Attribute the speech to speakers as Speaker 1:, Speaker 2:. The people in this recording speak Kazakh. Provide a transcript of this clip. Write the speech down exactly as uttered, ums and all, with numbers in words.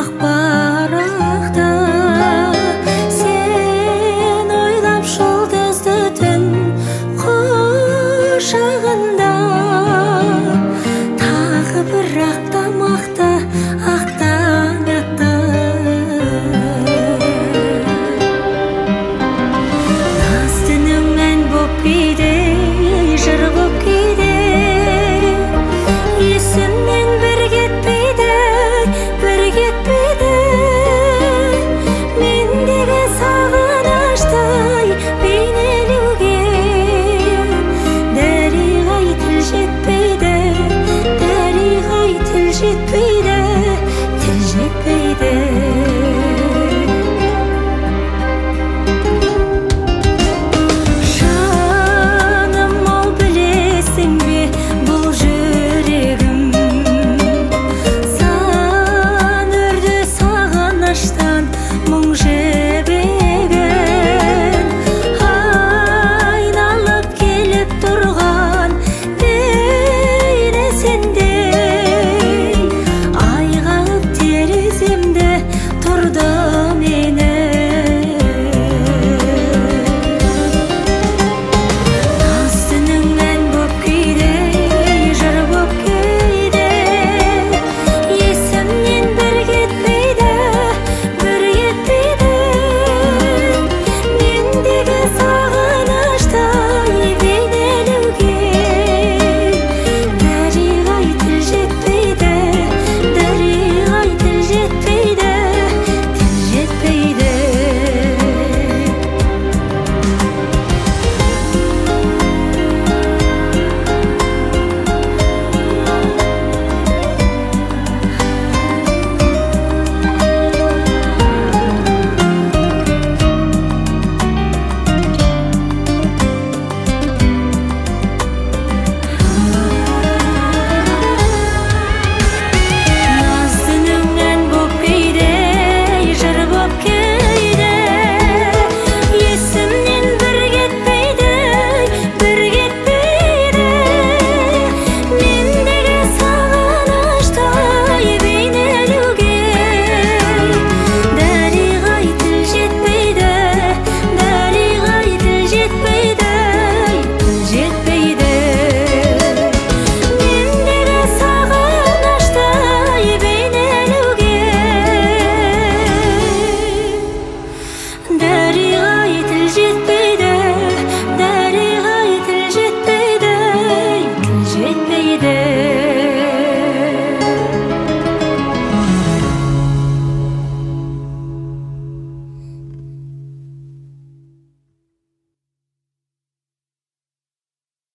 Speaker 1: ақ барақта сен ойлап жұлдызды түн құшағында тағы бір ақтамақты ақтаң атты наз түнің ән боп кейде жыр боп кейде есімнен бір кетпейді бір кетпейді мендегі сағыныштай бейнелеуге дәриғай тіл жетпейді дәриғай тіл жетпейді тіл жетпейді Дәриғай тіл жетпейді